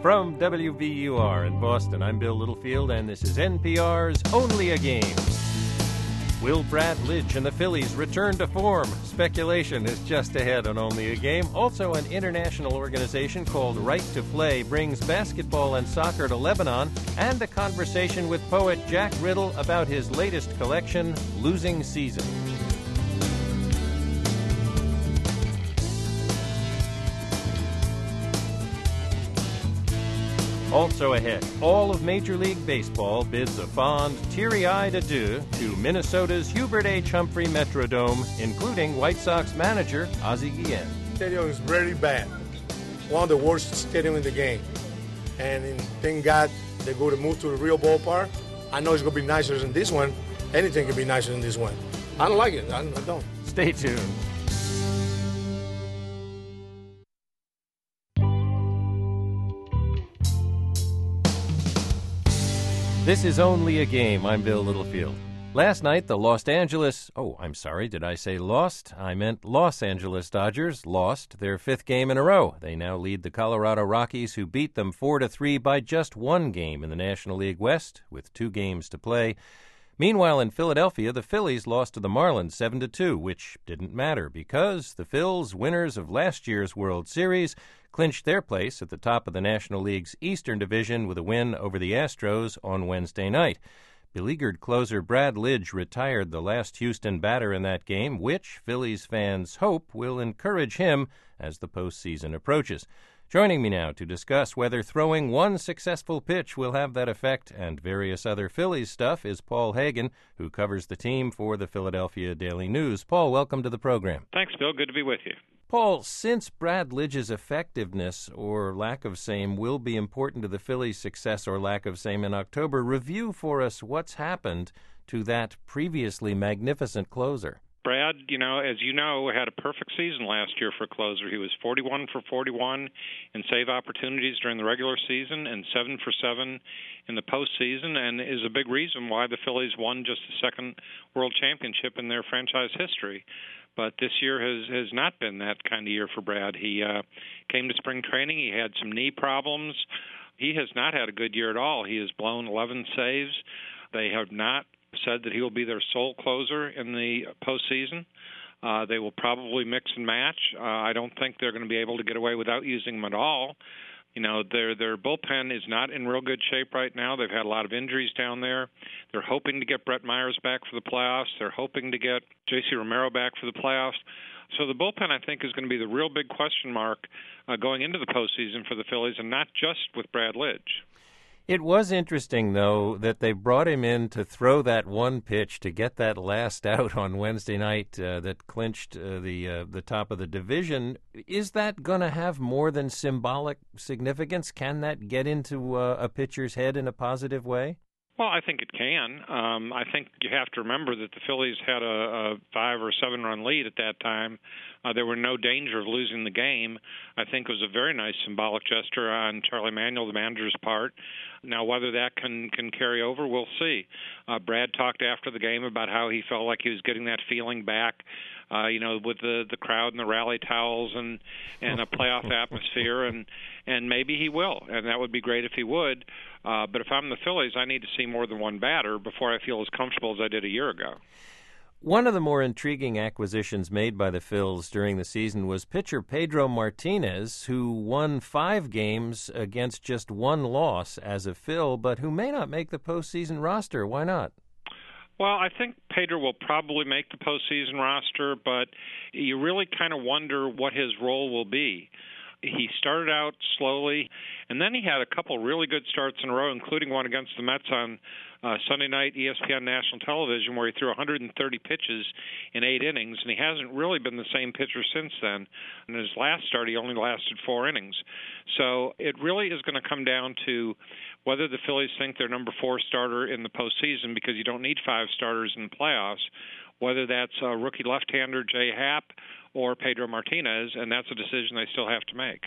From WVUR in Boston, I'm Bill Littlefield, and this is NPR's Only a Game. Will Brad Lidge and the Phillies return to form? Speculation is just ahead on Only a Game. Also, an international organization called Right to Play brings basketball and soccer to Lebanon, and a conversation with poet Jack Riddle about his latest collection, Losing Season. Also ahead, all of Major League Baseball bids a fond, teary-eyed adieu to Minnesota's Hubert H. Humphrey Metrodome, including White Sox manager Ozzie Guillen. Stadium is very bad. One of the worst stadium in the game. And thank God they're going to move to the real ballpark. I know it's going to be nicer than this one. Anything can be nicer than this one. I don't like it. I don't. Stay tuned. This is Only a Game. I'm Bill Littlefield. Last night, the Los Angeles Dodgers lost their fifth game in a row. They now lead the Colorado Rockies, who beat them 4-3 by just one game in the National League West, with 2 games to play. Meanwhile, in Philadelphia, the Phillies lost to the Marlins 7-2, which didn't matter because the Phils, winners of last year's World Series, clinched their place at the top of the National League's Eastern Division with a win over the Astros on Wednesday night. Beleaguered closer Brad Lidge retired the last Houston batter in that game, which Phillies fans hope will encourage him as the postseason approaches. Joining me now to discuss whether throwing one successful pitch will have that effect and various other Phillies stuff is Paul Hagen, who covers the team for the Philadelphia Daily News. Paul, welcome to the program. Thanks, Bill. Good to be with you. Paul, since Brad Lidge's effectiveness or lack of same will be important to the Phillies' success or lack of same in October, review for us what's happened to that previously magnificent closer. Brad, as you know, had a perfect season last year for closer. He was 41 for 41 in save opportunities during the regular season and 7 for 7 in the postseason, and is a big reason why the Phillies won just the second World Championship in their franchise history. But this year has not been that kind of year for Brad. He came to spring training. He had some knee problems. He has not had a good year at all. He has blown 11 saves. They have not said that he will be their sole closer in the postseason. They will probably mix and match. I don't think they're going to be able to get away without using him at all. Their bullpen is not in real good shape right now. They've had a lot of injuries down there. They're hoping to get Brett Myers back for the playoffs. They're hoping to get J.C. Romero back for the playoffs. So the bullpen, I think, is going to be the real big question mark going into the postseason for the Phillies, and not just with Brad Lidge. It was interesting, though, that they brought him in to throw that one pitch to get that last out on Wednesday night that clinched the top of the division. Is that going to have more than symbolic significance? Can that get into a pitcher's head in a positive way? Well, I think it can. I think you have to remember that the Phillies had a 5 or 7 run lead at that time. There were no danger of losing the game. I think it was a very nice symbolic gesture on Charlie Manuel, the manager's part. Now, whether that can carry over, we'll see. Brad talked after the game about how he felt like he was getting that feeling back, with the crowd and the rally towels and a playoff atmosphere, and maybe he will, and that would be great if he would. But if I'm the Phillies, I need to see more than one batter before I feel as comfortable as I did a year ago. One of the more intriguing acquisitions made by the Phils during the season was pitcher Pedro Martinez, who won 5 games against just 1 loss as a Phil, but who may not make the postseason roster. Why not? Well, I think Pedro will probably make the postseason roster, but you really kind of wonder what his role will be. He started out slowly, and then he had a couple really good starts in a row, including one against the Mets on Sunday night, ESPN National Television, where he threw 130 pitches in 8 innings, and he hasn't really been the same pitcher since then. In his last start, he only lasted 4 innings. So it really is going to come down to whether the Phillies think they're number 4 starter in the postseason, because you don't need 5 starters in the playoffs, whether that's rookie left-hander Jay Happ or Pedro Martinez, and that's a decision they still have to make.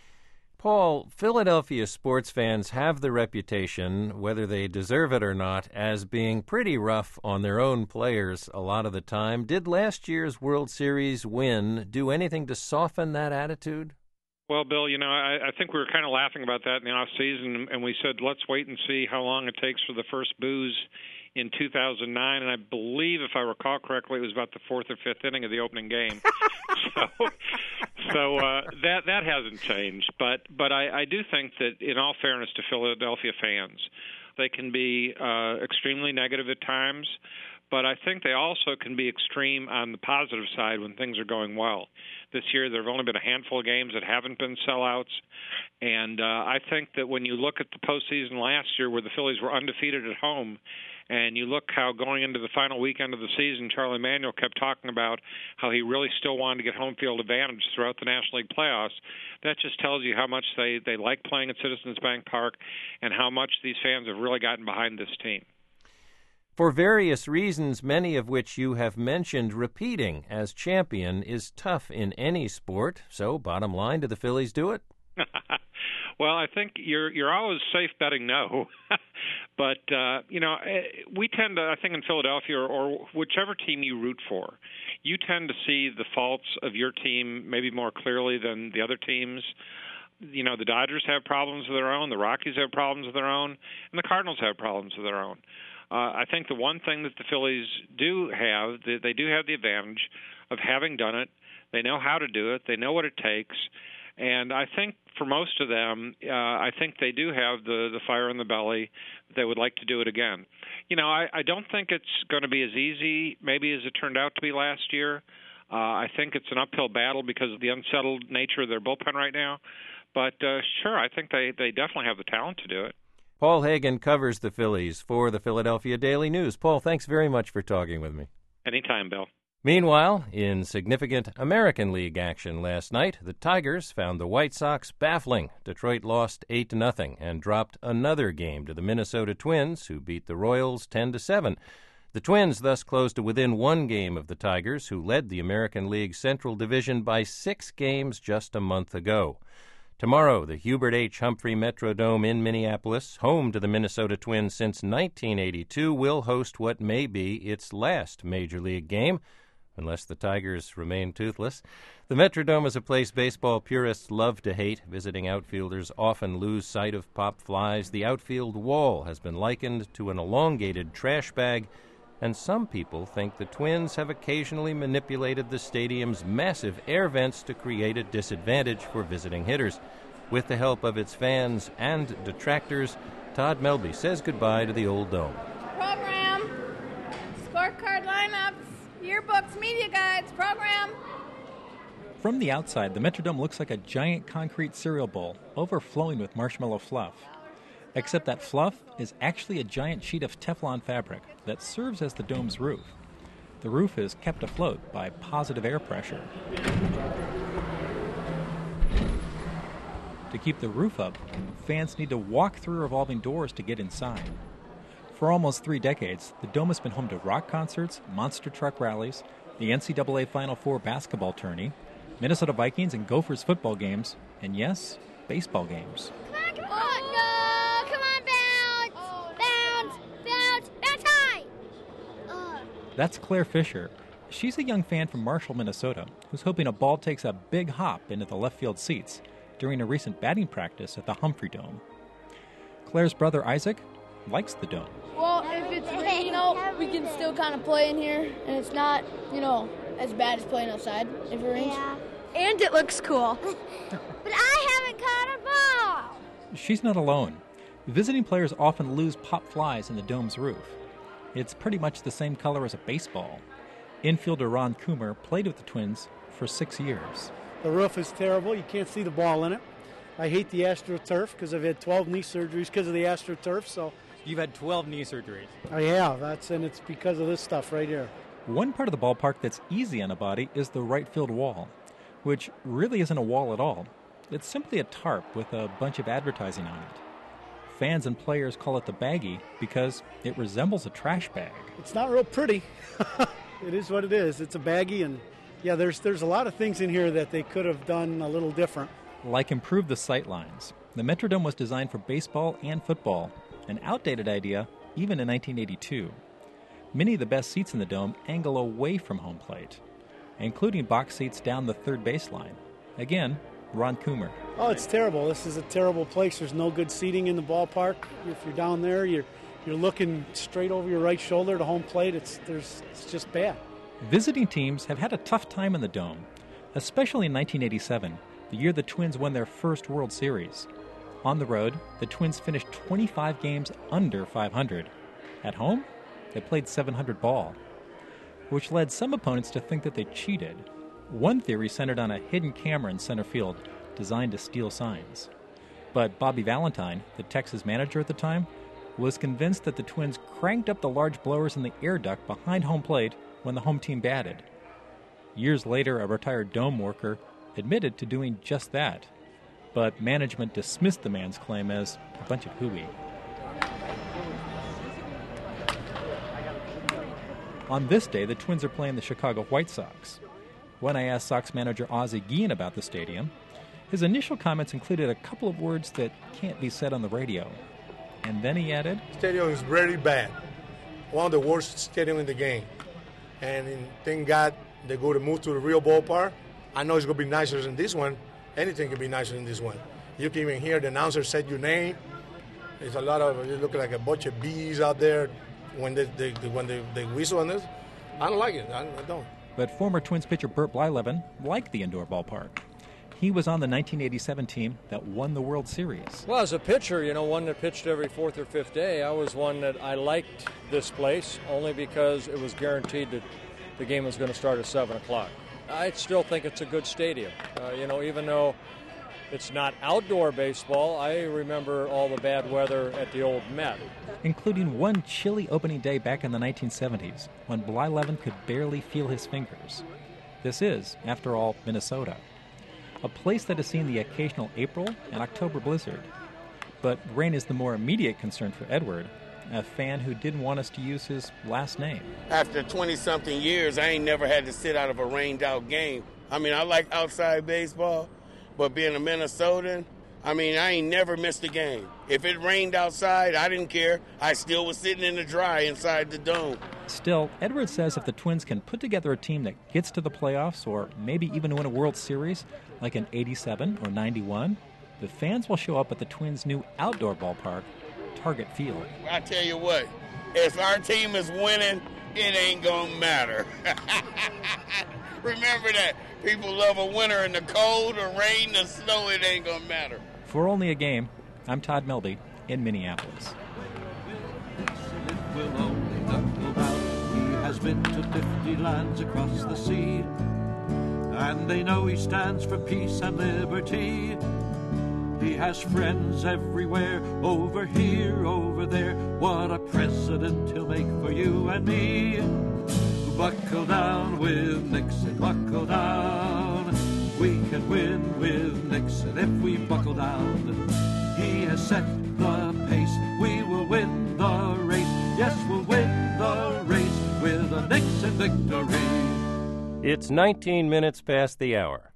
Paul, Philadelphia sports fans have the reputation, whether they deserve it or not, as being pretty rough on their own players a lot of the time. Did last year's World Series win do anything to soften that attitude? Well, Bill, I think we were kind of laughing about that in the off season, and we said let's wait and see how long it takes for the first booze in 2009, and I believe, if I recall correctly, it was about the fourth or fifth inning of the opening game. so that hasn't changed. But I do think that, in all fairness to Philadelphia fans, they can be extremely negative at times, but I think they also can be extreme on the positive side when things are going well. This year, there have only been a handful of games that haven't been sellouts, and I think that when you look at the postseason last year, where the Phillies were undefeated at home, and you look how going into the final weekend of the season, Charlie Manuel kept talking about how he really still wanted to get home field advantage throughout the National League playoffs. That just tells you how much they like playing at Citizens Bank Park and how much these fans have really gotten behind this team. For various reasons, many of which you have mentioned, repeating as champion is tough in any sport. So, bottom line, do the Phillies do it? Well, I think you're always safe betting no. But, we tend to, I think in Philadelphia or whichever team you root for, you tend to see the faults of your team maybe more clearly than the other teams. The Dodgers have problems of their own, the Rockies have problems of their own, and the Cardinals have problems of their own. I think the one thing that the Phillies do have, they do have the advantage of having done it. They know how to do it. They know what it takes. And I think for most of them, I think they do have the fire in the belly. They would like to do it again. I don't think it's going to be as easy maybe as it turned out to be last year. I think it's an uphill battle because of the unsettled nature of their bullpen right now. But sure, I think they definitely have the talent to do it. Paul Hagen covers the Phillies for the Philadelphia Daily News. Paul, thanks very much for talking with me. Anytime, Bill. Meanwhile, in significant American League action last night, the Tigers found the White Sox baffling. Detroit lost 8-0 and dropped another game to the Minnesota Twins, who beat the Royals 10-7. The Twins thus closed to within one game of the Tigers, who led the American League Central Division by 6 games just a month ago. Tomorrow, the Hubert H. Humphrey Metrodome in Minneapolis, home to the Minnesota Twins since 1982, will host what may be its last Major League game, unless the Tigers remain toothless. The Metrodome is a place baseball purists love to hate. Visiting outfielders often lose sight of pop flies. The outfield wall has been likened to an elongated trash bag, and some people think the Twins have occasionally manipulated the stadium's massive air vents to create a disadvantage for visiting hitters. With the help of its fans and detractors, Todd Melby says goodbye to the old dome. Program, scorecard lineups, yearbooks, media guides, program. From the outside, the Metrodome looks like a giant concrete cereal bowl, overflowing with marshmallow fluff. Except that fluff is actually a giant sheet of Teflon fabric that serves as the dome's roof. The roof is kept afloat by positive air pressure. To keep the roof up, fans need to walk through revolving doors to get inside. For almost 3 decades, the Dome has been home to rock concerts, monster truck rallies, the NCAA Final Four basketball tourney, Minnesota Vikings and Gophers football games, and yes, baseball games. Come on, go! Come on, bounce! Bounce high! That's Claire Fisher. She's a young fan from Marshall, Minnesota, who's hoping a ball takes a big hop into the left field seats during a recent batting practice at the Humphrey Dome. Claire's brother Isaac likes the Dome. Well, if it's raining out, we can still kind of play in here, and it's not, as bad as playing outside if it rains. Yeah. And it looks cool. But I haven't caught a ball! She's not alone. Visiting players often lose pop flies in the Dome's roof. It's pretty much the same color as a baseball. Infielder Ron Coomer played with the Twins for 6 years. The roof is terrible. You can't see the ball in it. I hate the AstroTurf because I've had 12 knee surgeries because of the AstroTurf. So you've had 12 knee surgeries. I have. And it's because of this stuff right here. One part of the ballpark that's easy on a body is the right field wall, which really isn't a wall at all. It's simply a tarp with a bunch of advertising on it. Fans and players call it the baggie because it resembles a trash bag. It's not real pretty. It is what it is. It's a baggie, and yeah, there's a lot of things in here that they could have done a little different. Like improve the sight lines. The Metrodome was designed for baseball and football, an outdated idea even in 1982. Many of the best seats in the Dome angle away from home plate, including box seats down the third baseline. Again, Ron Coomer. Oh, it's terrible. This is a terrible place. There's no good seating in the ballpark. If you're down there, you're looking straight over your right shoulder to home plate. It's just bad. Visiting teams have had a tough time in the Dome, especially in 1987, the year the Twins won their first World Series. On the road, the Twins finished 25 games under 500. At home, they played 700 ball, which led some opponents to think that they cheated. One theory centered on a hidden camera in center field designed to steal signs. But Bobby Valentine, the Texas manager at the time, was convinced that the Twins cranked up the large blowers in the air duct behind home plate when the home team batted. Years later, a retired Dome worker admitted to doing just that, but management dismissed the man's claim as a bunch of hooey. On this day, the Twins are playing the Chicago White Sox. When I asked Sox manager Ozzie Guillen about the stadium, his initial comments included a couple of words that can't be said on the radio. And then he added, Stadium is very bad. One of the worst stadium in the game. And thank God they're going to move to the real ballpark. I know it's going to be nicer than this one. Anything can be nicer than this one. You can even hear the announcer say your name. There's a lot of, it look like a bunch of bees out there when they whistle on this. I don't like it. I don't. But former Twins pitcher Bert Blyleven liked the indoor ballpark. He was on the 1987 team that won the World Series. Well, as a pitcher, one that pitched every fourth or fifth day, I was one that I liked this place only because it was guaranteed that the game was going to start at 7 o'clock. I still think it's a good stadium. Even though it's not outdoor baseball, I remember all the bad weather at the old Met. Including one chilly opening day back in the 1970s when Blyleven could barely feel his fingers. This is, after all, Minnesota, a place that has seen the occasional April and October blizzard. But rain is the more immediate concern for Edward, a fan who didn't want us to use his last name. After 20-something years, I ain't never had to sit out of a rained-out game. I like outside baseball, but being a Minnesotan, I ain't never missed a game. If it rained outside, I didn't care. I still was sitting in the dry inside the dome. Still, Edward says if the Twins can put together a team that gets to the playoffs or maybe even win a World Series like in 87 or 91, the fans will show up at the Twins' new outdoor ballpark, Target Field. I tell you what, if our team is winning, it ain't gonna matter. Remember that. People love a winter in the cold, the rain, the snow, it ain't gonna matter. For Only a Game, I'm Todd Melby in Minneapolis. It will only knuckle down. He has been to 50 lands across the sea, and they know he stands for peace and liberty. He has friends everywhere, over here, over there. What a president he'll make for you and me. Buckle down with Nixon, buckle down. We can win with Nixon if we buckle down. He has set the pace, we will win the race. Yes, we'll win the race with a Nixon victory. It's 19 minutes past the hour.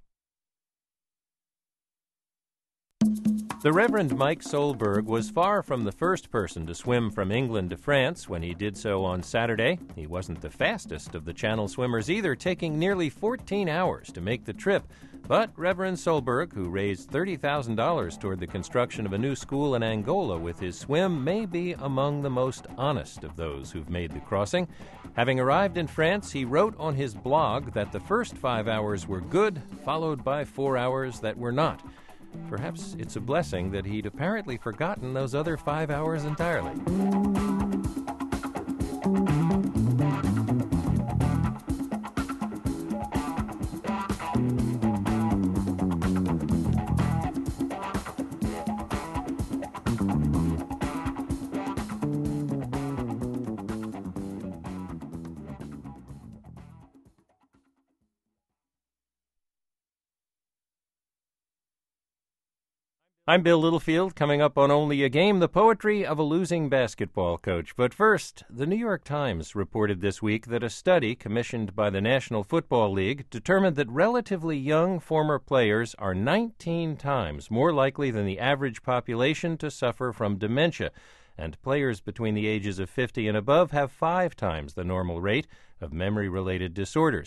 The Reverend Mike Solberg was far from the first person to swim from England to France when he did so on Saturday. He wasn't the fastest of the Channel swimmers either, taking nearly 14 hours to make the trip. But Reverend Solberg, who raised $30,000 toward the construction of a new school in Angola with his swim, may be among the most honest of those who've made the crossing. Having arrived in France, he wrote on his blog that the first 5 hours were good, followed by 4 hours that were not. Perhaps it's a blessing that he'd apparently forgotten those other 5 hours entirely. I'm Bill Littlefield. Coming up on Only a Game, the poetry of a losing basketball coach. But first, the New York Times reported this week that a study commissioned by the National Football League determined that relatively young former players are 19 times more likely than the average population to suffer from dementia, and players between the ages of 50 and above have 5 times the normal rate of memory-related disorders.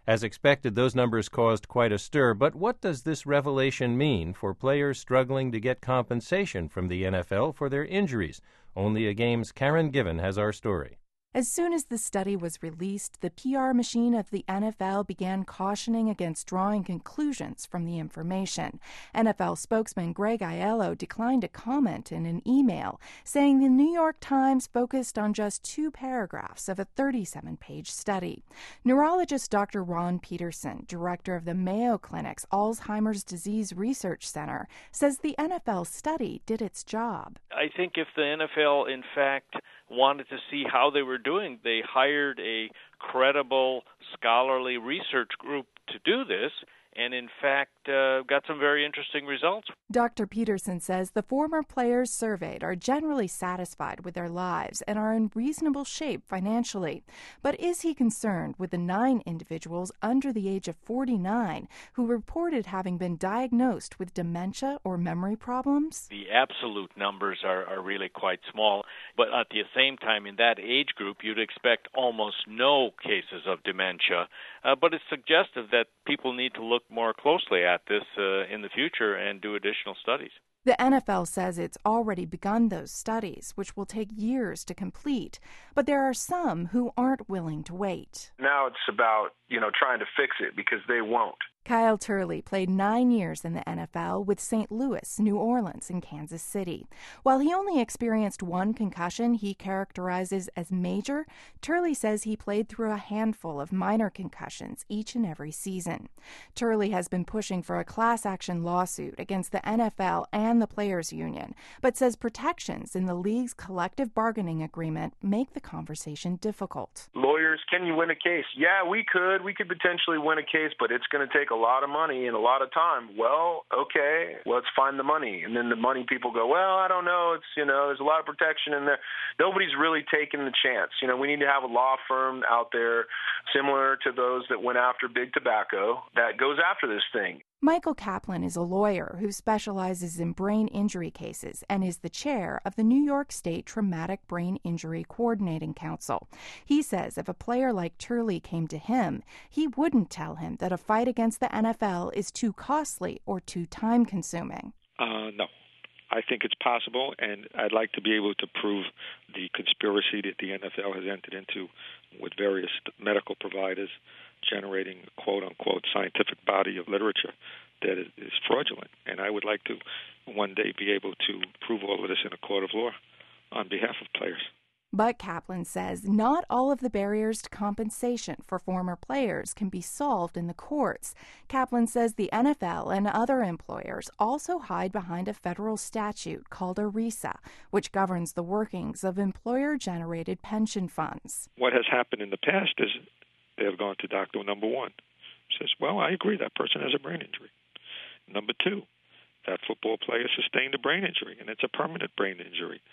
As expected, those numbers caused quite a stir, but what does this revelation mean for players struggling to get compensation from the NFL for their injuries? Only a Game's Karen Given has our story. As soon as the study was released, the PR machine of the NFL began cautioning against drawing conclusions from the information. NFL spokesman Greg Aiello declined to comment in an email, saying the New York Times focused on just 2 paragraphs of a 37-page study. Neurologist Dr. Ron Peterson, director of the Mayo Clinic's Alzheimer's Disease Research Center, says the NFL study did its job. I think if the NFL, in fact, wanted to see how they were doing, they hired a credible scholarly research group to do this, and in fact got some very interesting results. Dr. Peterson says the former players surveyed are generally satisfied with their lives and are in reasonable shape financially. But is he concerned with the 9 individuals under the age of 49 who reported having been diagnosed with dementia or memory problems? The absolute numbers are really quite small, but at the same time, in that age group, you'd expect almost no cases of dementia. But it's suggestive that people need to look more closely at this in the future and do additional studies. The NFL says it's already begun those studies, which will take years to complete. But there are some who aren't willing to wait. Now it's about, trying to fix it because they won't. Kyle Turley played 9 years in the NFL with St. Louis, New Orleans, and Kansas City. While he only experienced 1 concussion he characterizes as major, Turley says he played through a handful of minor concussions each and every season. Turley has been pushing for a class action lawsuit against the NFL and the Players Union, but says protections in the league's collective bargaining agreement make the conversation difficult. Lawyers, can you win a case? Yeah, we could. We could potentially win a case, but it's going to take a lot of money and a lot of time. Well, okay, let's find the money. And then the money people go, well, I don't know. It's, there's a lot of protection in there. Nobody's really taking the chance. We need to have a law firm out there similar to those that went after big tobacco that goes after this thing. Michael Kaplan is a lawyer who specializes in brain injury cases and is the chair of the New York State Traumatic Brain Injury Coordinating Council. He says if a player like Turley came to him, he wouldn't tell him that a fight against the NFL is too costly or too time-consuming. No. I think it's possible, and I'd like to be able to prove the conspiracy that the NFL has entered into with various medical providers, generating a quote-unquote scientific body of literature that is fraudulent. And I would like to one day be able to prove all of this in a court of law on behalf of players. But Kaplan says not all of the barriers to compensation for former players can be solved in the courts. Kaplan says the NFL and other employers also hide behind a federal statute called ERISA, which governs the workings of employer-generated pension funds. What has happened in the past is they have gone to doctor number 1. Says, well, I agree, that person has a brain injury. Number 2, that football player sustained a brain injury, and it's a permanent brain injury.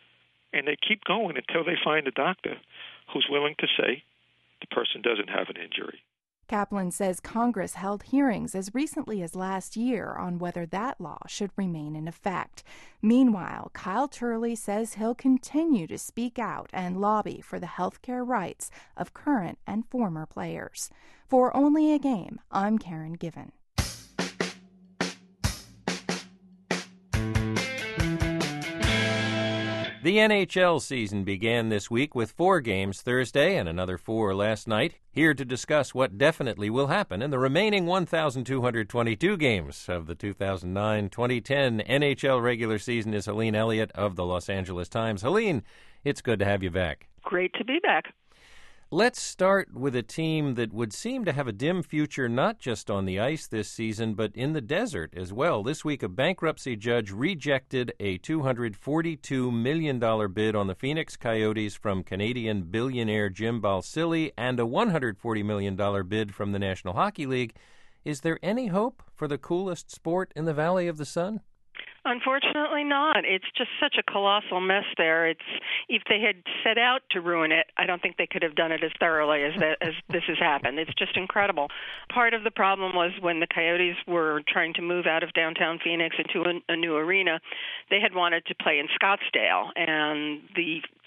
And they keep going until they find a doctor who's willing to say the person doesn't have an injury. Kaplan says Congress held hearings as recently as last year on whether that law should remain in effect. Meanwhile, Kyle Turley says he'll continue to speak out and lobby for the health care rights of current and former players. For Only a Game, I'm Karen Given. The NHL season began this week with 4 games Thursday and another 4 last night. Here to discuss what definitely will happen in the remaining 1,222 games of the 2009-2010 NHL regular season is Helene Elliott of the Los Angeles Times. Helene, it's good to have you back. Great to be back. Let's start with a team that would seem to have a dim future not just on the ice this season, but in the desert as well. This week, a bankruptcy judge rejected a $242 million bid on the Phoenix Coyotes from Canadian billionaire Jim Balsillie and a $140 million bid from the National Hockey League. Is there any hope for the coolest sport in the Valley of the Sun? Unfortunately not. It's just such a colossal mess there. If they had set out to ruin it, I don't think they could have done it as thoroughly as this has happened. It's just incredible. Part of the problem was when the Coyotes were trying to move out of downtown Phoenix into a new arena, they had wanted to play in Scottsdale, and the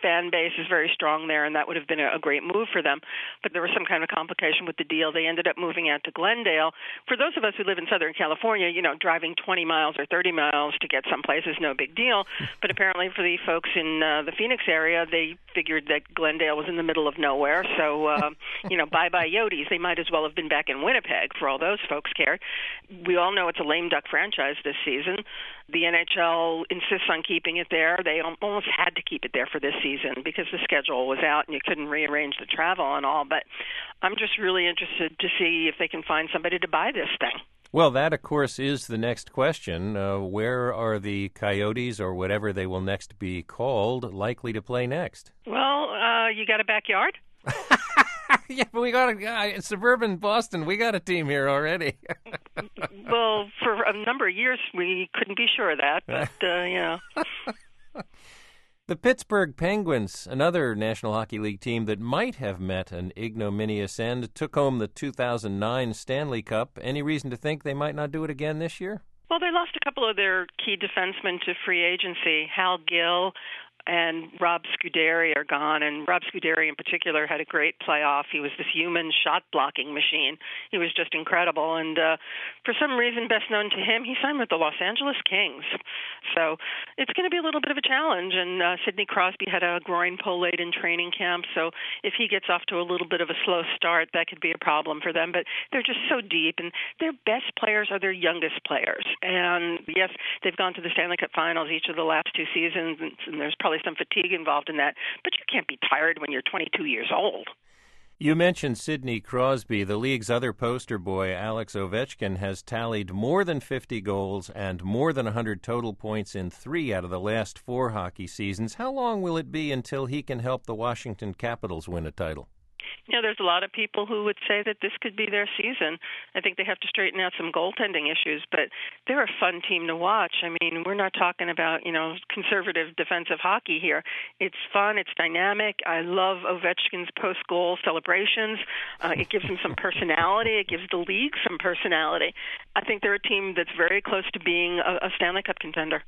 fan base is very strong there, and that would have been a great move for them. But there was some kind of complication with the deal. They ended up moving out to Glendale. For those of us who live in Southern California, driving 20 miles or 30 miles to get someplace is no big deal. But apparently for the folks in the Phoenix area, they figured that Glendale was in the middle of nowhere. So, bye-bye Yotes. They might as well have been back in Winnipeg for all those folks cared. We all know it's a lame duck franchise this season. The NHL insists on keeping it there. They almost had to keep it there for this season because the schedule was out and you couldn't rearrange the travel and all. But I'm just really interested to see if they can find somebody to buy this thing. Well, that, of course, is the next question. Where are the Coyotes, or whatever they will next be called, likely to play next? Well, you got a backyard? Yeah, but we got a suburban Boston. We got a team here already. Well, for a number of years, we couldn't be sure of that, but, The Pittsburgh Penguins, another National Hockey League team that might have met an ignominious end, took home the 2009 Stanley Cup. Any reason to think they might not do it again this year? Well, they lost a couple of their key defensemen to free agency. Hal Gill and Rob Scuderi are gone, and Rob Scuderi in particular had a great playoff. He was this human shot-blocking machine. He was just incredible, and for some reason best known to him, he signed with the Los Angeles Kings. So it's going to be a little bit of a challenge, and Sidney Crosby had a groin pull late in training camp, so if he gets off to a little bit of a slow start, that could be a problem for them, but they're just so deep, and their best players are their youngest players, and yes, they've gone to the Stanley Cup Finals each of the last two seasons, and there's probably some fatigue involved in that, but you can't be tired when you're 22 years old. You mentioned Sidney Crosby. The league's other poster boy, Alex Ovechkin, has tallied more than 50 goals and more than 100 total points in 3 out of the last 4 hockey seasons. How long will it be until he can help the Washington Capitals win a title? There's a lot of people who would say that this could be their season. I think they have to straighten out some goaltending issues, but they're a fun team to watch. I mean, we're not talking about, conservative defensive hockey here. It's fun. It's dynamic. I love Ovechkin's post-goal celebrations. It gives him some personality. It gives the league some personality. I think they're a team that's very close to being a Stanley Cup contender.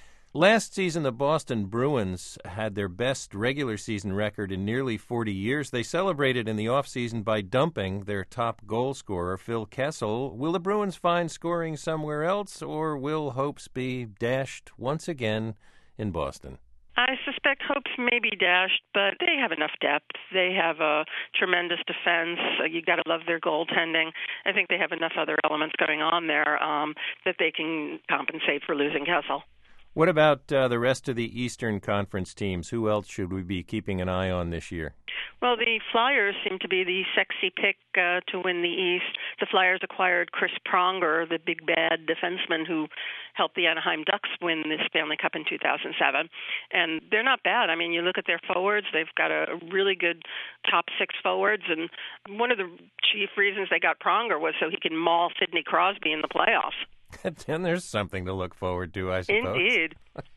Last season, the Boston Bruins had their best regular season record in nearly 40 years. They celebrated in the offseason by dumping their top goal scorer, Phil Kessel. Will the Bruins find scoring somewhere else, or will hopes be dashed once again in Boston? I suspect hopes may be dashed, but they have enough depth. They have a tremendous defense. You got to love their goaltending. I think they have enough other elements going on there that they can compensate for losing Kessel. What about the rest of the Eastern Conference teams? Who else should we be keeping an eye on this year? Well, the Flyers seem to be the sexy pick to win the East. The Flyers acquired Chris Pronger, the big bad defenseman who helped the Anaheim Ducks win the Stanley Cup in 2007. And they're not bad. I mean, you look at their forwards, they've got a really good top 6 forwards. And one of the chief reasons they got Pronger was so he can maul Sidney Crosby in the playoffs. And there's something to look forward to, I suppose. Indeed.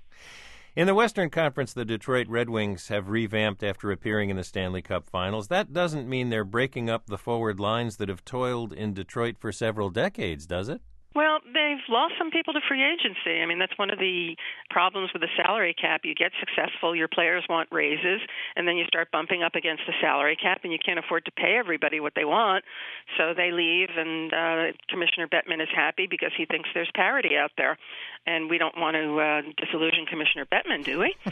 In the Western Conference, the Detroit Red Wings have revamped after appearing in the Stanley Cup Finals. That doesn't mean they're breaking up the forward lines that have toiled in Detroit for several decades, does it? Well, they've lost some people to free agency. I mean, that's one of the problems with the salary cap. You get successful, your players want raises, and then you start bumping up against the salary cap, and you can't afford to pay everybody what they want. So they leave, and Commissioner Bettman is happy because he thinks there's parity out there. And we don't want to disillusion Commissioner Bettman, do we?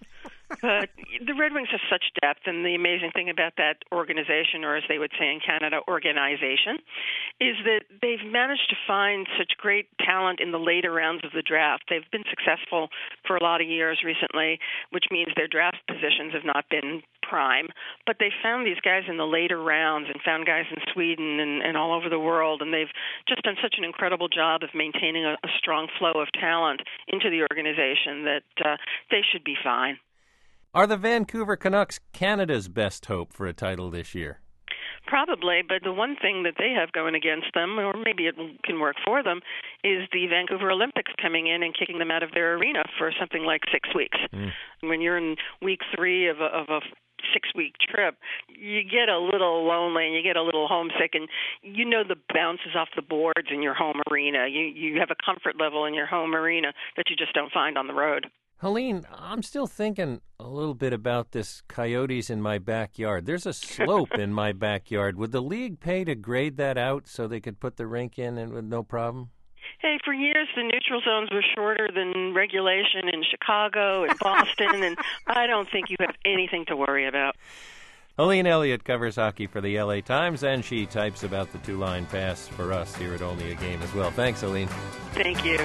But the Red Wings have such depth, and the amazing thing about that organization, or as they would say in Canada, organization, is that they've managed to find such great talent in the later rounds of the draft. They've been successful for a lot of years recently, which means their draft positions have not been prime. But they found these guys in the later rounds and found guys in Sweden and all over the world, and they've just done such an incredible job of maintaining a strong flow of talent into the organization that they should be fine. Are the Vancouver Canucks Canada's best hope for a title this year? Probably, but the one thing that they have going against them, or maybe it can work for them, is the Vancouver Olympics coming in and kicking them out of their arena for something like 6 weeks. When you're in week 3 of a 6-week trip, you get a little lonely and you get a little homesick, and you know the bounces off the boards in your home arena. You have a comfort level in your home arena that you just don't find on the road. Helene, I'm still thinking a little bit about this coyotes in my backyard. There's a slope in my backyard. Would the league pay to grade that out so they could put the rink in and with no problem? Hey, for years the neutral zones were shorter than regulation in Chicago and Boston, and I don't think you have anything to worry about. Helene Elliott covers hockey for the LA Times, and she types about the two-line pass for us here at Only a Game as well. Thanks, Helene. Thank you.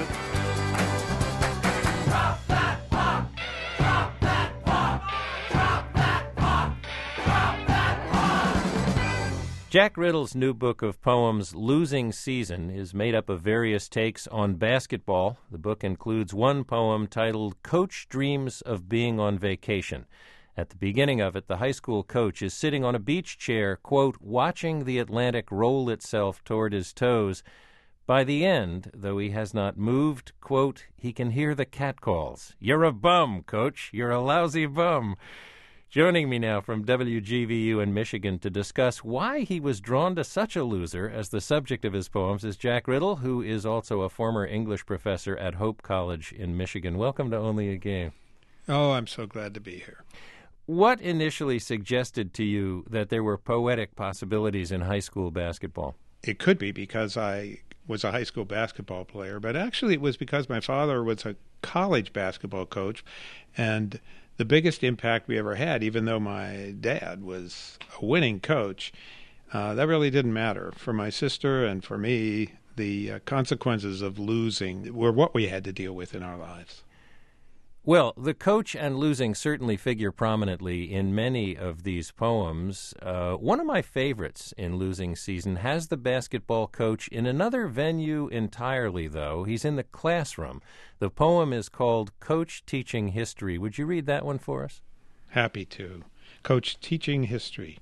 Jack Riddle's new book of poems, Losing Season, is made up of various takes on basketball. The book includes one poem titled Coach Dreams of Being on Vacation. At the beginning of it, the high school coach is sitting on a beach chair, quote, watching the Atlantic roll itself toward his toes. By the end, though he has not moved, quote, he can hear the catcalls. You're a bum, coach. You're a lousy bum. Joining me now from WGVU in Michigan to discuss why he was drawn to such a loser as the subject of his poems is Jack Riddle, who is also a former English professor at Hope College in Michigan. Welcome to Only a Game. Oh, I'm so glad to be here. What initially suggested to you that there were poetic possibilities in high school basketball? It could be because I was a high school basketball player, but actually it was because my father was a college basketball coach, and the biggest impact we ever had, even though my dad was a winning coach, that really didn't matter. For my sister and for me, the consequences of losing were what we had to deal with in our lives. Well, the coach and losing certainly figure prominently in many of these poems. One of my favorites in Losing Season has the basketball coach in another venue entirely, though. He's in the classroom. The poem is called Coach Teaching History. Would you read that one for us? Happy to. Coach Teaching History.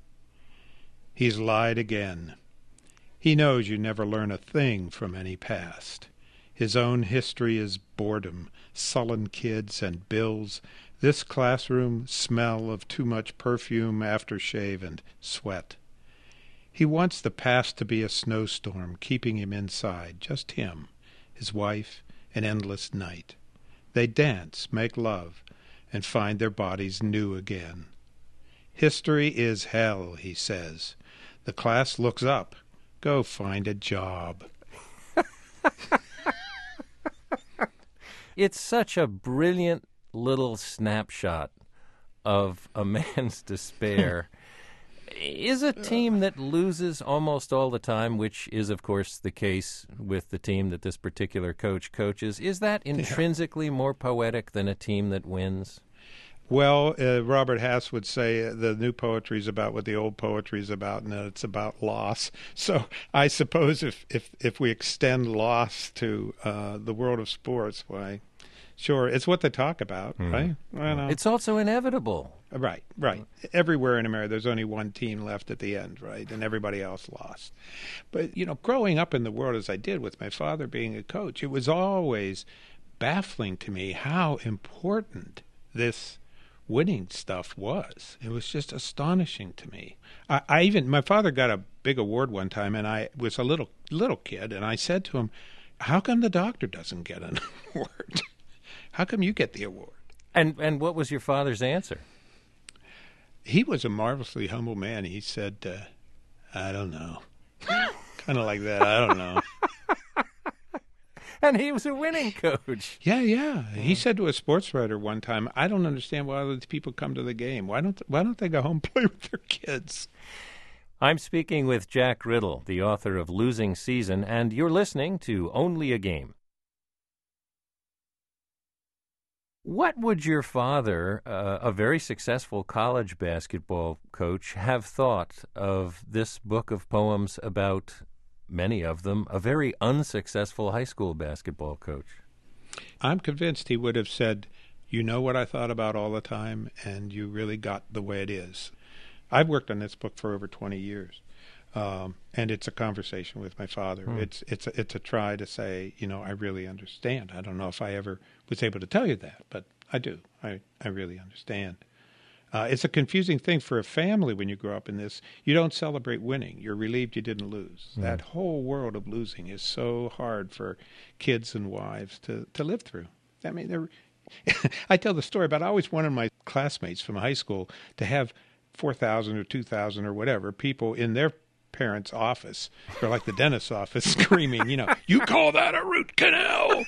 He's lied again. He knows you never learn a thing from any past. His own history is boredom, sullen kids and bills, this classroom smell of too much perfume, aftershave, and sweat. He wants the past to be a snowstorm, keeping him inside, just him, his wife, an endless night. They dance, make love, and find their bodies new again. History is hell, he says. The class looks up. Go find a job. It's such a brilliant little snapshot of a man's despair. Is a team that loses almost all the time, which is, of course, the case with the team that this particular coach coaches, is that intrinsically more poetic than a team that wins? Well, Robert Hass would say the new poetry is about what the old poetry is about, and it's about loss. So I suppose if we extend loss to the world of sports, why, sure, it's what they talk about, right? Well, it's also inevitable. Right. Everywhere in America, there's only one team left at the end, right? And everybody else lost. But, growing up in the world as I did with my father being a coach, it was always baffling to me how important this winning stuff was. It was just astonishing to me. My father got a big award one time, and I was a little kid, and I said to him, how come the doctor doesn't get an award? How come you get the award? And what was your father's answer? He was a marvelously humble man. He said, I don't know. Kind of like that. I don't know. And he was a winning coach. Yeah. He said to a sports writer one time, I don't understand why other people come to the game. Why don't they go home and play with their kids? I'm speaking with Jack Riddle, the author of Losing Season, and you're listening to Only a Game. What would your father, a very successful college basketball coach, have thought of this book of poems about, many of them, a very unsuccessful high school basketball coach? I'm convinced he would have said, you know what I thought about all the time, and you really got the way it is. I've worked on this book for over 20 years, and it's a conversation with my father. It's a try to say, I really understand. I don't know if I ever was able to tell you that, but I do. I really understand. It's a confusing thing for a family when you grow up in this. You don't celebrate winning. You're relieved you didn't lose. That whole world of losing is so hard for kids and wives to live through. I mean, I tell the story about I always wanted my classmates from high school to have 4,000 or 2,000 or whatever people in their parents' office, or like the dentist's office, screaming, you call that a root canal?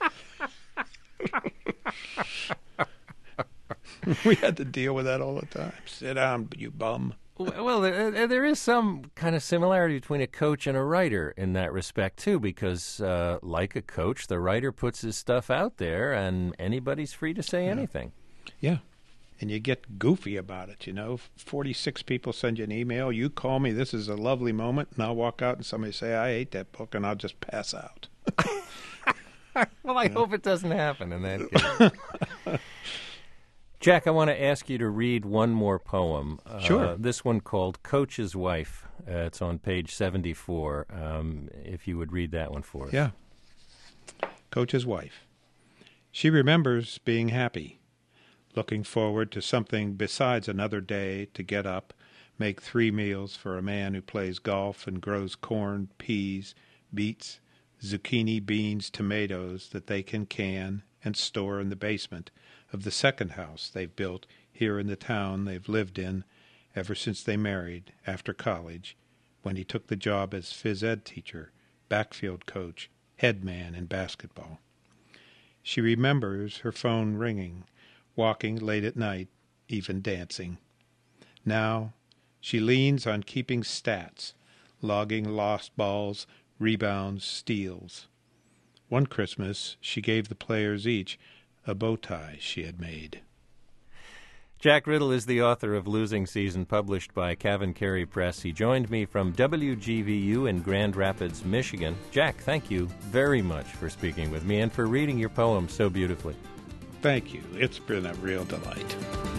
We had to deal with that all the time. Sit down, you bum. Well, there is some kind of similarity between a coach and a writer in that respect, too, because like a coach, the writer puts his stuff out there, and anybody's free to say anything. Yeah. And you get goofy about it, 46 people send you an email. You call me, this is a lovely moment, and I'll walk out and somebody say, I hate that book, and I'll just pass out. Well, I hope it doesn't happen in that case. Jack, I want to ask you to read one more poem. Sure. This one called Coach's Wife. It's on page 74. If you would read that one for us. Yeah. Coach's Wife. She remembers being happy, looking forward to something besides another day to get up, make 3 meals for a man who plays golf and grows corn, peas, beets, zucchini, beans, tomatoes that they can and store in the basement of the second house they've built here in the town they've lived in ever since they married after college, when he took the job as phys ed teacher, backfield coach, head man in basketball. She remembers her phone ringing, walking late at night, even dancing. Now she leans on keeping stats, logging lost balls, rebounds, steals. One Christmas she gave the players each a bow tie she had made. Jack Riddle is the author of Losing Season, published by Cavan Carey Press. He joined me from WGVU in Grand Rapids, Michigan. Jack, thank you very much for speaking with me and for reading your poem so beautifully. Thank you. It's been a real delight.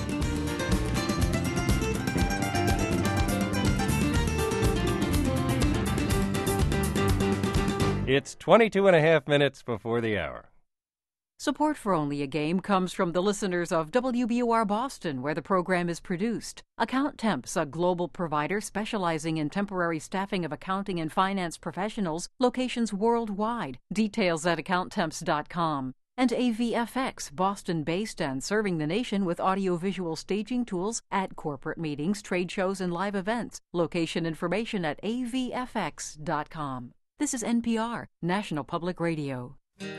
It's 22 and a half minutes before the hour. Support for Only a Game comes from the listeners of WBUR Boston, where the program is produced. Account Temps, a global provider specializing in temporary staffing of accounting and finance professionals, locations worldwide. Details at accounttemps.com. And AVFX, Boston-based and serving the nation with audiovisual staging tools at corporate meetings, trade shows, and live events. Location information at avfx.com. This is NPR, National Public Radio.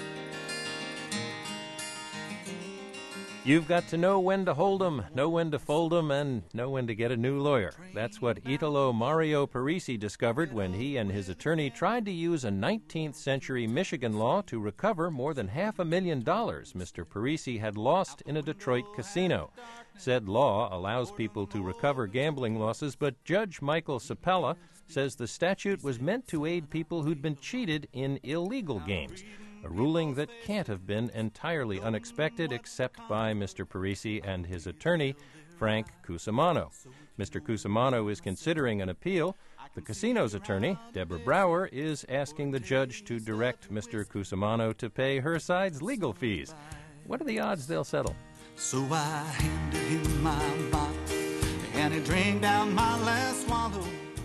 You've got to know when to hold 'em, know when to fold 'em, and know when to get a new lawyer. That's what Italo Mario Parisi discovered when he and his attorney tried to use a 19th century Michigan law to recover more than $500,000 Mr. Parisi had lost in a Detroit casino. Said law allows people to recover gambling losses, but Judge Michael Sapella says the statute was meant to aid people who'd been cheated in illegal games. A ruling that can't have been entirely unexpected except by Mr. Parisi and his attorney, Frank Cusimano. Mr. Cusimano is considering an appeal. The casino's attorney, Deborah Brower, is asking the judge to direct Mr. Cusimano to pay her side's legal fees. What are the odds they'll settle? So I handed him my bottle, and he drank down my last swallow.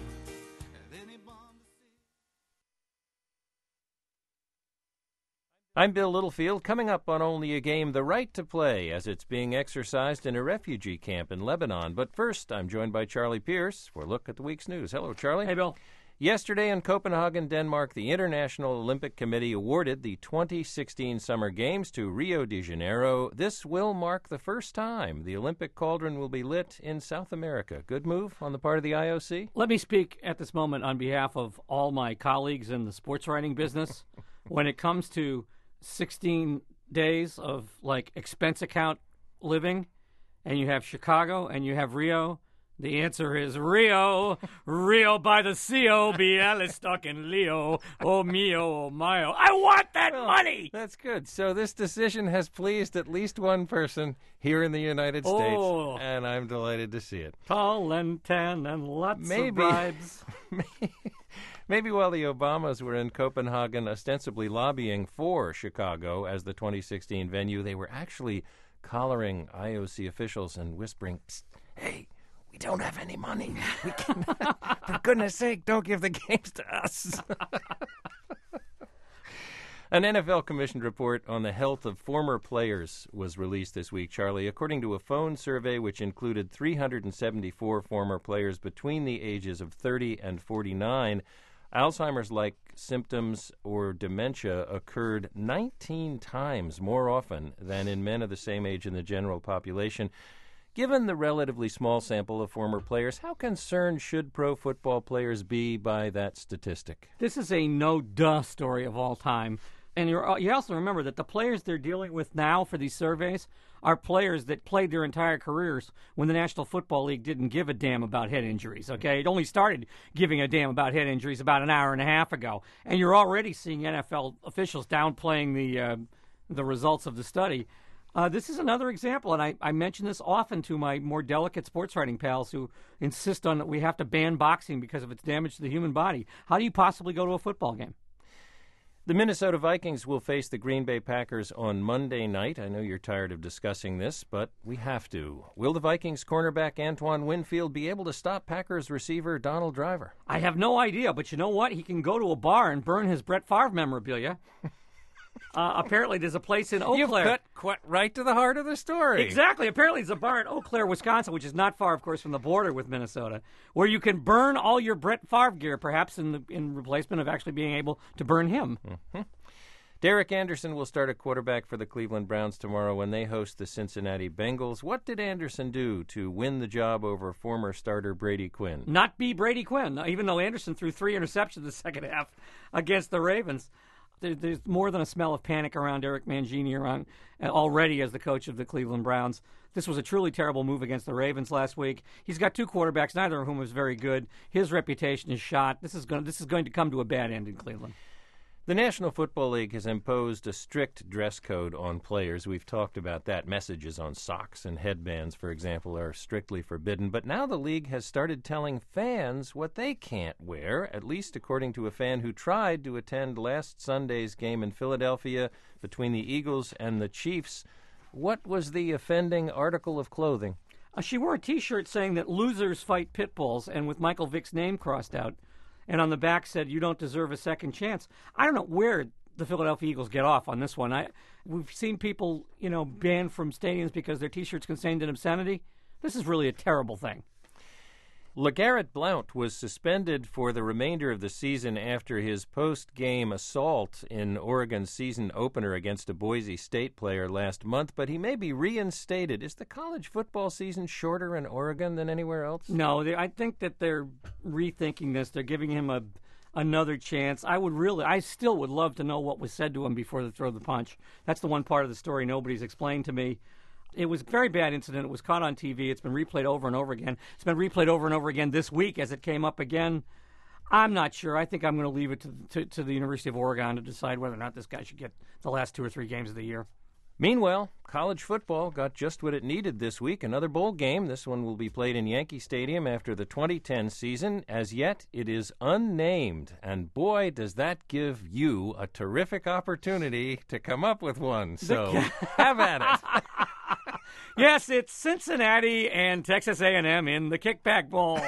I'm Bill Littlefield. Coming up on Only a Game, the right to play as it's being exercised in a refugee camp in Lebanon. But first, I'm joined by Charlie Pierce for a look at the week's news. Hello, Charlie. Hey, Bill. Yesterday in Copenhagen, Denmark, the International Olympic Committee awarded the 2016 Summer Games to Rio de Janeiro. This will mark the first time the Olympic cauldron will be lit in South America. Good move on the part of the IOC? Let me speak at this moment on behalf of all my colleagues in the sports writing business. When it comes to 16 days of, expense account living, and you have Chicago and you have Rio, the answer is Rio. Rio by the C.O. Bialystok Leo. Oh, mio, oh, mio. I want that money! That's good. So this decision has pleased at least one person here in the United States, and I'm delighted to see it. Tall and tan and lots of bribes. Maybe while the Obamas were in Copenhagen ostensibly lobbying for Chicago as the 2016 venue, they were actually collaring IOC officials and whispering, "Psst, hey, we don't have any money. We can, for goodness sake, don't give the games to us." An NFL-commissioned report on the health of former players was released this week, Charlie. According to a phone survey which included 374 former players between the ages of 30 and 49, Alzheimer's-like symptoms or dementia occurred 19 times more often than in men of the same age in the general population. Given the relatively small sample of former players, how concerned should pro football players be by that statistic? This is a no-duh story of all time. And you also remember that the players they're dealing with now for these surveys are players that played their entire careers when the National Football League didn't give a damn about head injuries, okay? It only started giving a damn about head injuries about an hour and a half ago. And you're already seeing NFL officials downplaying the results of the study. This is another example, and I mention this often to my more delicate sports writing pals who insist on that we have to ban boxing because of its damage to the human body. How do you possibly go to a football game? The Minnesota Vikings will face the Green Bay Packers on Monday night. I know you're tired of discussing this, but we have to. Will the Vikings cornerback Antoine Winfield be able to stop Packers receiver Donald Driver? I have no idea, but you know what? He can go to a bar and burn his Brett Favre memorabilia. Apparently, there's a place in Eau Claire. You've cut right to the heart of the story. Exactly. Apparently, there's a bar in Eau Claire, Wisconsin, which is not far, of course, from the border with Minnesota, where you can burn all your Brett Favre gear, perhaps in replacement of actually being able to burn him. Mm-hmm. Derek Anderson will start at quarterback for the Cleveland Browns tomorrow when they host the Cincinnati Bengals. What did Anderson do to win the job over former starter Brady Quinn? Not be Brady Quinn, even though Anderson threw 3 interceptions the second half against the Ravens. There's more than a smell of panic around Eric Mangini already as the coach of the Cleveland Browns. This was a truly terrible move against the Ravens last week. He's got 2 quarterbacks, neither of whom was very good. His reputation is shot. This is going to come to a bad end in Cleveland. The National Football League has imposed a strict dress code on players. We've talked about that. Messages on socks and headbands, for example, are strictly forbidden. But now the league has started telling fans what they can't wear, at least according to a fan who tried to attend last Sunday's game in Philadelphia between the Eagles and the Chiefs. What was the offending article of clothing? She wore a T-shirt saying that losers fight pit bulls, and with Michael Vick's name crossed out. And on the back said, "You don't deserve a second chance." I don't know where the Philadelphia Eagles get off on this one. We've seen people, banned from stadiums because their T-shirts contained an obscenity. This is really a terrible thing. LeGarrette Blount was suspended for the remainder of the season after his post-game assault in Oregon's season opener against a Boise State player last month, but he may be reinstated. Is the college football season shorter in Oregon than anywhere else? No, I think that they're rethinking this. They're giving him another chance. I still would love to know what was said to him before they throw the punch. That's the one part of the story nobody's explained to me. It was a very bad incident. It was caught on TV. It's been replayed over and over again. It's been replayed over and over again this week as it came up again. I'm not sure. I think I'm going to leave it to the University of Oregon to decide whether or not this guy should get the last 2 or 3 games of the year. Meanwhile, college football got just what it needed this week, another bowl game. This one will be played in Yankee Stadium after the 2010 season. As yet, it is unnamed, and boy, does that give you a terrific opportunity to come up with one. So have at it. Yes, it's Cincinnati and Texas A&M in the Kickback Bowl.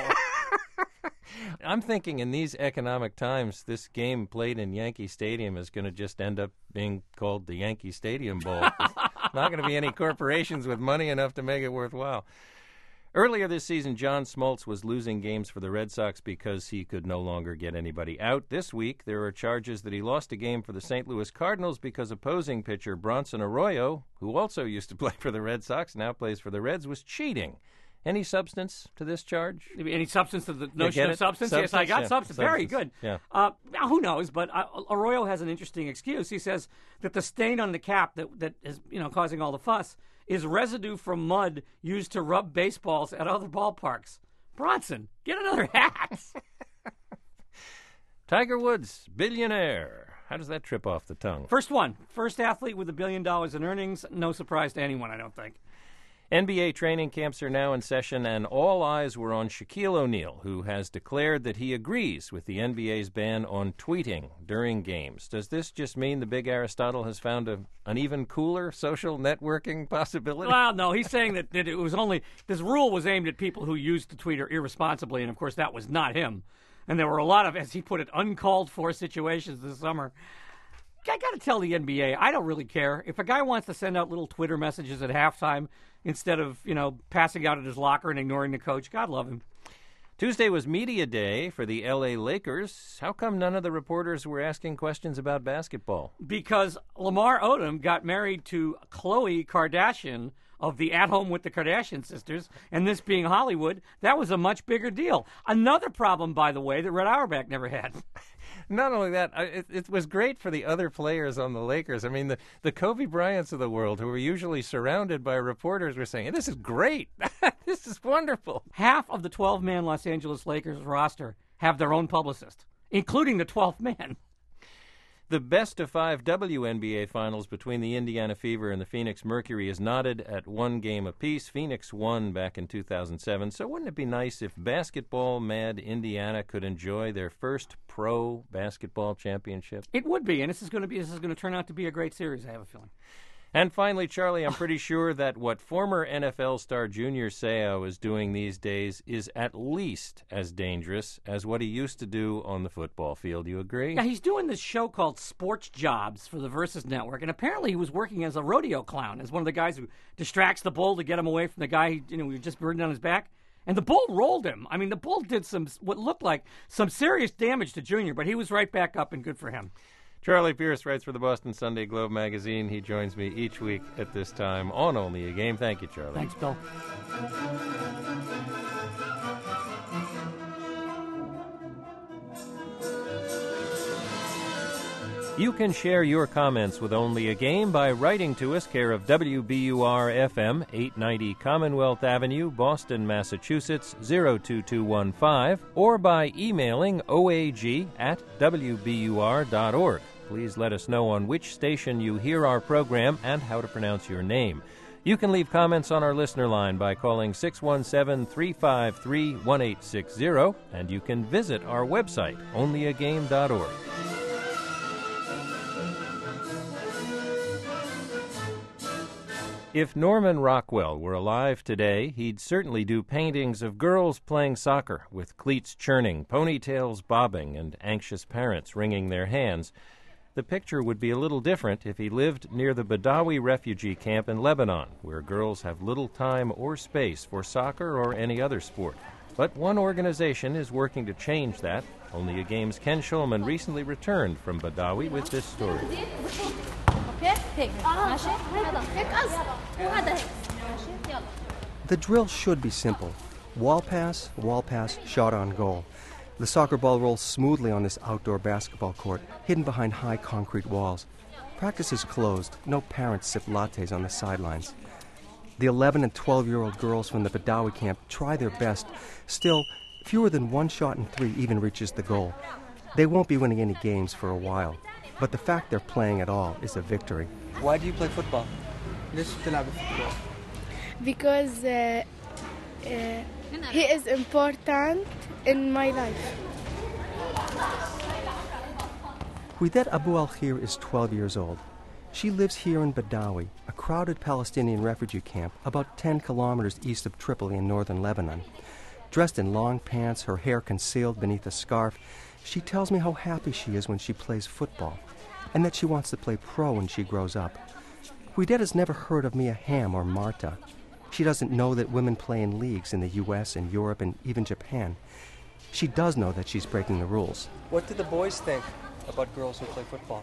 I'm thinking in these economic times, this game played in Yankee Stadium is going to just end up being called the Yankee Stadium Bowl. There's not going to be any corporations with money enough to make it worthwhile. Earlier this season, John Smoltz was losing games for the Red Sox because he could no longer get anybody out. This week, there are charges that he lost a game for the St. Louis Cardinals because opposing pitcher Bronson Arroyo, who also used to play for the Red Sox, now plays for the Reds, was cheating. Any substance to this charge? Any substance to the notion of substance? Yes, I got substance. Very good. Yeah. Now, who knows? But Arroyo has an interesting excuse. He says that the stain on the cap that is causing all the fuss is residue from mud used to rub baseballs at other ballparks. Bronson, get another hat. Tiger Woods, billionaire. How does that trip off the tongue? First athlete with $1 billion in earnings. No surprise to anyone, I don't think. NBA training camps are now in session, and all eyes were on Shaquille O'Neal, who has declared that he agrees with the NBA's ban on tweeting during games. Does this just mean the big Aristotle has found an even cooler social networking possibility? Well, no, he's saying that it was only this rule was aimed at people who used the Twitter irresponsibly, and of course that was not him. And there were a lot of, as he put it, uncalled for situations this summer. I got to tell the NBA, I don't really care. If a guy wants to send out little Twitter messages at halftime instead of, passing out at his locker and ignoring the coach, God love him. Tuesday was media day for the L.A. Lakers. How come none of the reporters were asking questions about basketball? Because Lamar Odom got married to Khloe Kardashian of the At Home with the Kardashian Sisters, and this being Hollywood, that was a much bigger deal. Another problem, by the way, that Red Auerbach never had. Not only that, it was great for the other players on the Lakers. I mean, the Kobe Bryants of the world, who were usually surrounded by reporters, were saying, this is great. This is wonderful. Half of the 12-man Los Angeles Lakers roster have their own publicist, including the 12th man. The best-of-5 WNBA finals between the Indiana Fever and the Phoenix Mercury is knotted at 1 game apiece. Phoenix won back in 2007, so wouldn't it be nice if basketball-mad Indiana could enjoy their first pro basketball championship? It would be, and this is going to turn out to be a great series, I have a feeling. And finally, Charlie, I'm pretty sure that what former NFL star Junior Seau is doing these days is at least as dangerous as what he used to do on the football field. Do you agree? Yeah, he's doing this show called Sports Jobs for the Versus Network, and apparently he was working as a rodeo clown, as one of the guys who distracts the bull to get him away from the guy who just ridden on his back. And the bull rolled him. I mean, the bull did what looked like some serious damage to Junior, but he was right back up, and good for him. Charlie Pierce writes for the Boston Sunday Globe magazine. He joins me each week at this time on Only a Game. Thank you, Charlie. Thanks, Bill. You can share your comments with Only a Game by writing to us, care of WBUR-FM, 890 Commonwealth Avenue, Boston, Massachusetts, 02215, or by emailing oag@wbur.org. Please let us know on which station you hear our program and how to pronounce your name. You can leave comments on our listener line by calling 617-353-1860, and you can visit our website, onlyagame.org. If Norman Rockwell were alive today, he'd certainly do paintings of girls playing soccer with cleats churning, ponytails bobbing, and anxious parents wringing their hands. The picture would be a little different if he lived near the Badawi refugee camp in Lebanon, where girls have little time or space for soccer or any other sport. But one organization is working to change that. Only a Game's Ken Schulman recently returned from Badawi with this story. The drill should be simple. Wall pass, shot on goal. The soccer ball rolls smoothly on this outdoor basketball court, hidden behind high concrete walls. Practice is closed. No parents sip lattes on the sidelines. The 11 and 12-year-old girls from the Badawi camp try their best. Still, fewer than 1 shot in 3 even reaches the goal. They won't be winning any games for a while. But the fact they're playing at all is a victory. Why do you play football? Because he is important in my life. Huidet Abu Al-Khir is 12 years old. She lives here in Badawi, a crowded Palestinian refugee camp about 10 kilometers east of Tripoli in northern Lebanon. Dressed in long pants, her hair concealed beneath a scarf, she tells me how happy she is when she plays football, and that she wants to play pro when she grows up. Huidet has never heard of Mia Hamm or Marta. She doesn't know that women play in leagues in the U.S. and Europe and even Japan. She does know that she's breaking the rules. What do the boys think about girls who play football?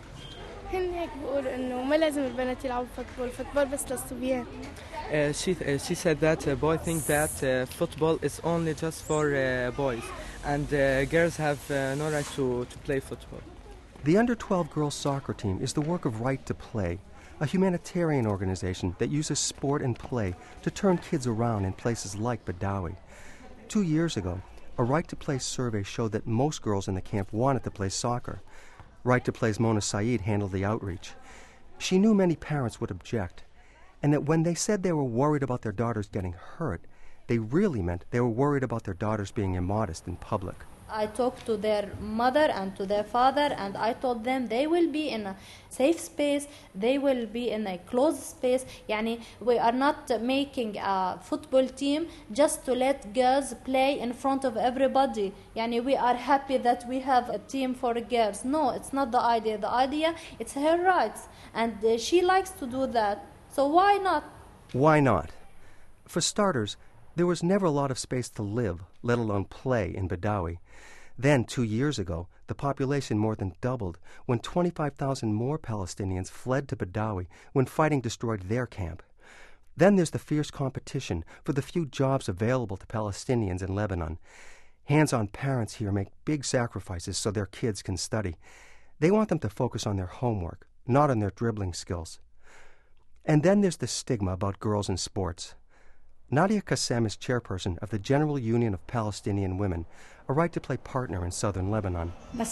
She said that boys think that football is only just for boys, and girls have no right to play football. The under-12 girls soccer team is the work of Right to Play, a humanitarian organization that uses sport and play to turn kids around in places like Badawi. 2 years ago, a Right to Play survey showed that most girls in the camp wanted to play soccer. Right to Play's Mona Saeed handled the outreach. She knew many parents would object, and that when they said they were worried about their daughters getting hurt, they really meant they were worried about their daughters being immodest in public. I talked to their mother and to their father, and I told them they will be in a safe space, they will be in a closed space. Yani, we are not making a football team just to let girls play in front of everybody. Yani, we are happy that we have a team for girls. No, it's not the idea. The idea, it's her rights, and she likes to do that. So why not? Why not? For starters, there was never a lot of space to live, let alone play, in Badawi. Then, 2 years ago, the population more than doubled when 25,000 more Palestinians fled to Badawi when fighting destroyed their camp. Then there's the fierce competition for the few jobs available to Palestinians in Lebanon. Hands-on parents here make big sacrifices so their kids can study. They want them to focus on their homework, not on their dribbling skills. And then there's the stigma about girls in sports. Nadia Qassem is chairperson of the General Union of Palestinian Women, a right-to-play partner in southern Lebanon.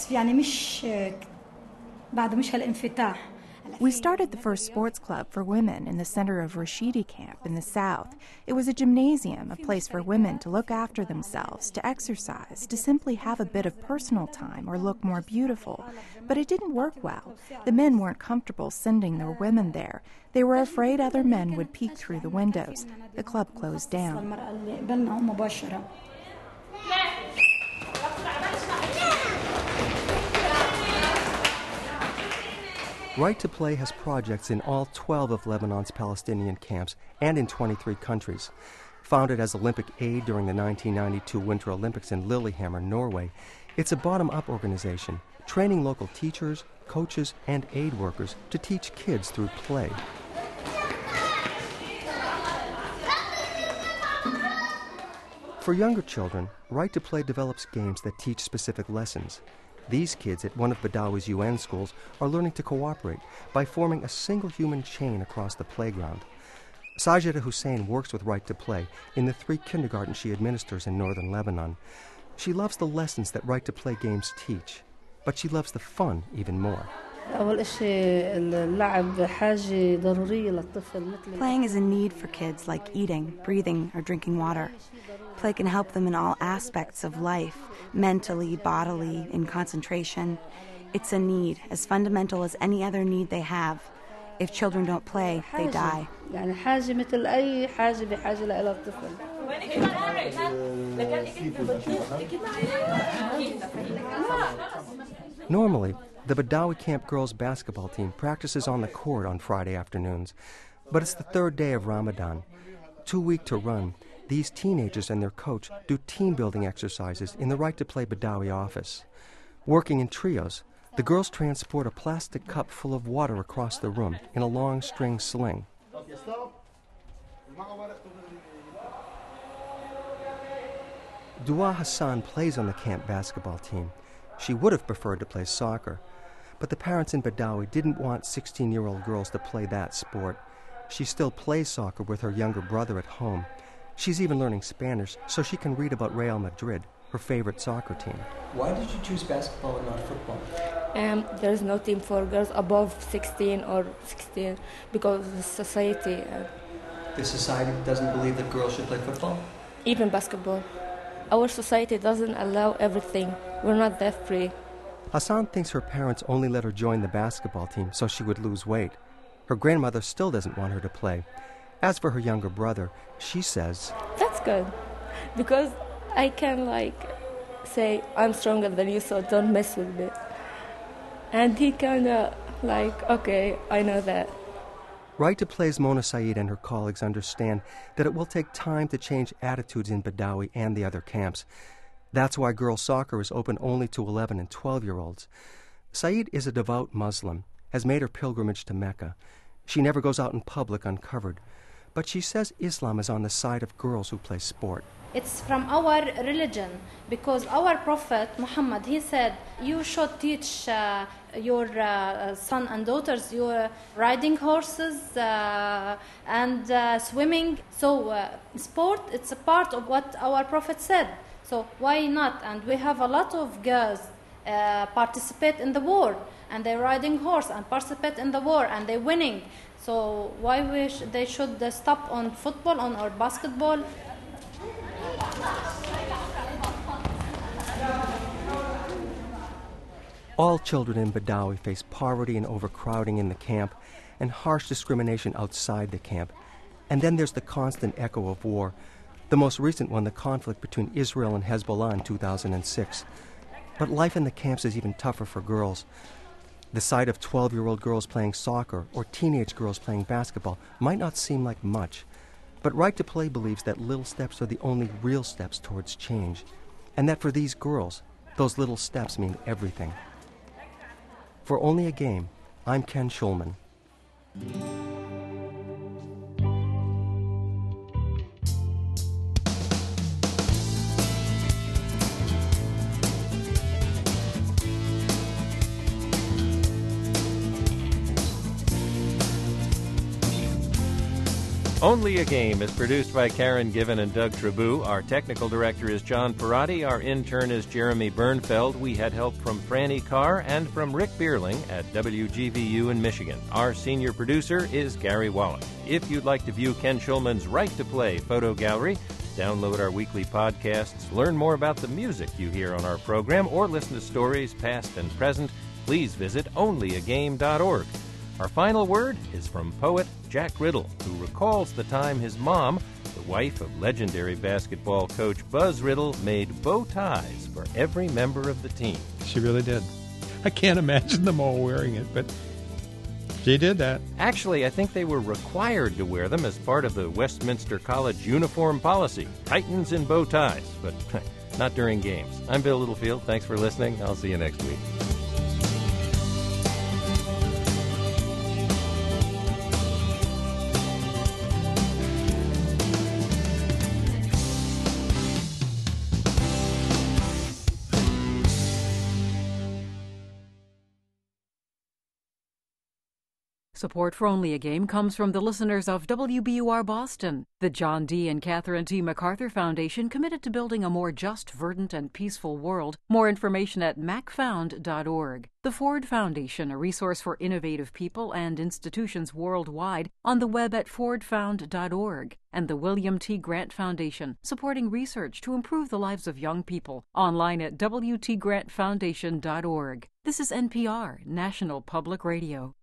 We started the first sports club for women in the center of Rashidi camp in the south. It was a gymnasium, a place for women to look after themselves, to exercise, to simply have a bit of personal time or look more beautiful. But it didn't work well. The men weren't comfortable sending their women there. They were afraid other men would peek through the windows. The club closed down. Right to Play has projects in all 12 of Lebanon's Palestinian camps and in 23 countries. Founded as Olympic Aid during the 1992 Winter Olympics in Lillehammer, Norway, it's a bottom-up organization, training local teachers, coaches, and aid workers to teach kids through play. For younger children, Right to Play develops games that teach specific lessons. These kids at one of Badawi's UN schools are learning to cooperate by forming a single human chain across the playground. Sajida Hussein works with Right to Play in the 3 kindergartens she administers in northern Lebanon. She loves the lessons that Right to Play games teach, but she loves the fun even more. Playing is a need for kids like eating, breathing, or drinking water. Play can help them in all aspects of life, mentally, bodily, in concentration. It's a need, as fundamental as any other need they have. If children don't play, they die. Normally, the Badawi Camp girls basketball team practices on the court on Friday afternoons, but it's the 3rd day of Ramadan. Too weak to run, these teenagers and their coach do team-building exercises in the Right to Play Badawi office. Working in trios, the girls transport a plastic cup full of water across the room in a long string sling. Dua Hassan plays on the camp basketball team. She would have preferred to play soccer, but the parents in Badawi didn't want 16-year-old girls to play that sport. She still plays soccer with her younger brother at home. She's even learning Spanish so she can read about Real Madrid, her favorite soccer team. Why did you choose basketball and not football? There is no team for girls above 16 or 16 because the society. The society doesn't believe that girls should play football? Even basketball. Our society doesn't allow everything. We're not that free. Hassan thinks her parents only let her join the basketball team so she would lose weight. Her grandmother still doesn't want her to play. As for her younger brother, she says, That's good. Because I can, say, I'm stronger than you, so don't mess with me. And he kind of okay, I know that. Right to Play's Mona Saeed and her colleagues understand that it will take time to change attitudes in Badawi and the other camps. That's why girls' soccer is open only to 11 and 12-year-olds. Saeed is a devout Muslim, has made her pilgrimage to Mecca. She never goes out in public uncovered. But she says Islam is on the side of girls who play sport. It's from our religion, because our Prophet Muhammad, he said, you should teach your son and daughters your riding horses and swimming. So sport, it's a part of what our Prophet said. So why not? And we have a lot of girls participate in the war, and they're riding horse and participate in the war, and they're winning. So why they should stop on football, on or basketball? All children in Badawi face poverty and overcrowding in the camp and harsh discrimination outside the camp. And then there's the constant echo of war, the most recent one, the conflict between Israel and Hezbollah in 2006. But life in the camps is even tougher for girls. The sight of 12-year-old girls playing soccer or teenage girls playing basketball might not seem like much, but Right to Play believes that little steps are the only real steps towards change, and that for these girls, those little steps mean everything. For Only a Game, I'm Ken Schulman. Only a Game is produced by Karen Given and Doug Trabou. Our technical director is John Perotti. Our intern is Jeremy Bernfeld. We had help from Franny Carr and from Rick Bierling at WGVU in Michigan. Our senior producer is Gary Wallach. If you'd like to view Ken Schulman's Right to Play photo gallery, download our weekly podcasts, learn more about the music you hear on our program, or listen to stories past and present, please visit onlyagame.org. Our final word is from poet Jack Riddle, who recalls the time his mom, the wife of legendary basketball coach Buzz Riddle, made bow ties for every member of the team. She really did. I can't imagine them all wearing it, but she did that. Actually, I think they were required to wear them as part of the Westminster College uniform policy. Titans in bow ties, but not during games. I'm Bill Littlefield. Thanks for listening. I'll see you next week. Support for Only a Game comes from the listeners of WBUR Boston, the John D. and Catherine T. MacArthur Foundation, committed to building a more just, verdant, and peaceful world. More information at macfound.org. The Ford Foundation, a resource for innovative people and institutions worldwide, on the web at fordfound.org. And the William T. Grant Foundation, supporting research to improve the lives of young people, online at wtgrantfoundation.org. This is NPR, National Public Radio.